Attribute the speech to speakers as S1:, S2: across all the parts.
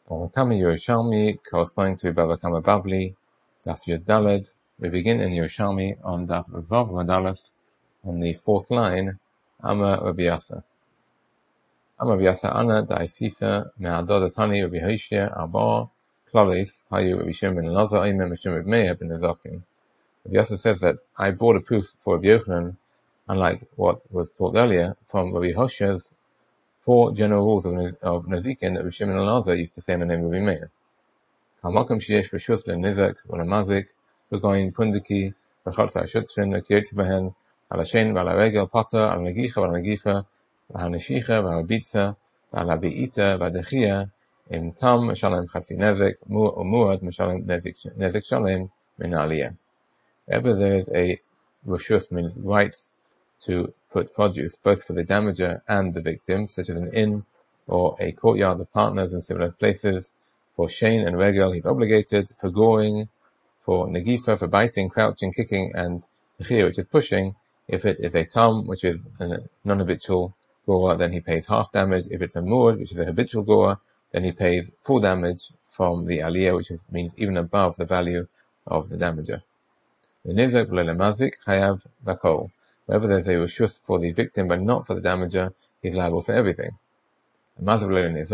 S1: Or Kama Yerushalmi, corresponding to Bava Kama Bavli, Daf Yud Daled. We begin in Yerushalmi on Daf Vav Madalef, on the fourth line, Ama Rabbi Yasa. Ama Rabbi Yasa Ana Da'isisa Me'adod Atani Rabbi Hoshia Arba Klolis Hayu Rabbi Shimon ben Elazar Imam Mishum Rabbi Meir ben Nezakim. Rabbi Yasa says that I brought a proof for Rabbi Yochanan, unlike what was taught earlier, from Rabbi Hoshia's four general rules of Nezikin that Rabbi Shimon ben Elazar used to say in the name of Rabbi Meir. Hamakom sheyesh reshus lenizek ulemazik v'goyin pundiki v'chatza shutrin v'kiyotz behen al hashen v'al haregel pater al negicha v'al negifa v'al neshicha v'al bitza v'al habi'ita v'adechia im tam meshalem chatzi nezek umuad meshalem nezek shalem min aliyah. Wherever there is a reshus, means rights to put produce both for the damager and the victim, such as an inn or a courtyard of partners in similar places. For Shane and Regel, he's obligated. For goring, for Nagifa, for biting, crouching, kicking, and Techia, which is pushing. If it is a Tam, which is a non-habitual gorer, then he pays half damage. If it's a Muad, which is a habitual gorer, then he pays full damage from the Aliyah, which means even above the value of the damager. The Nizak Lelemazik Chayav Bakol. Wherever there's a Reshus for the victim but not for the damager, he's liable for everything. Wherever there's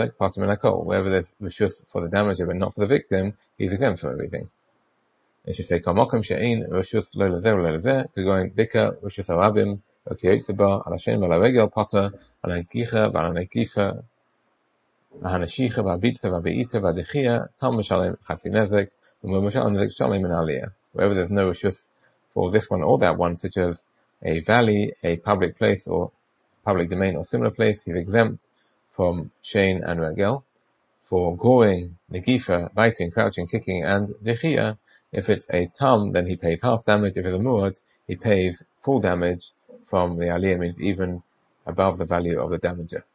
S1: reshus for the damager but not for the victim, he's exempt from everything. It should say Kamokim she'ein reshus lo lezeh lo lezeh, k'goyin bika reshus harabim, v'kiyotze ba al hashem v'al haregel pater, al hagicha v'al negifa, al haneshicha v'al bitza v'al be'ita v'al dechia, tam meshalem chatzi nezek, v'meshalem nezek shalem min aliyah. Wherever there's no reshus for this one or that one, such as a valley, a public place, or public domain or similar place, he's exempt from Shane and Regel. For goring, Negifa, biting, crouching, kicking, and Dechia, if it's a Tam, then he pays half damage. If it's a Muad, he pays full damage from the Aliyah, means even above the value of the damager.